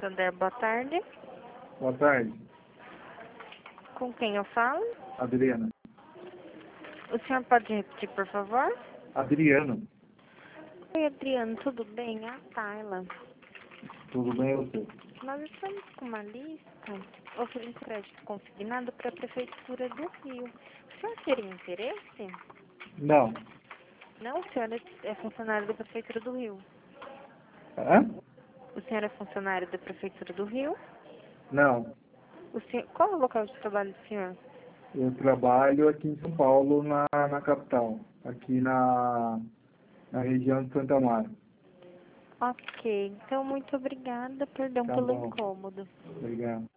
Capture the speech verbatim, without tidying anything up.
Santander, boa tarde. Boa tarde, Com quem eu falo? Adriana. O senhor pode repetir, por favor? Adriano, Oi, Adriano, tudo bem? É a Tayla. tudo bem você? Nós estamos com uma lista oferecendo crédito consignado para a Prefeitura do Rio. O senhor teria interesse? Não. Não, o senhor é é funcionário da Prefeitura do Rio. Hã? O senhor é funcionário da Prefeitura do Rio? Não. O senhor, qual é o local de trabalho do senhor? Eu trabalho aqui em São Paulo, na, na capital, aqui na, na região de Santa Amaro. Ok, então muito obrigada. Perdão Tá pelo bom. incômodo. Obrigado.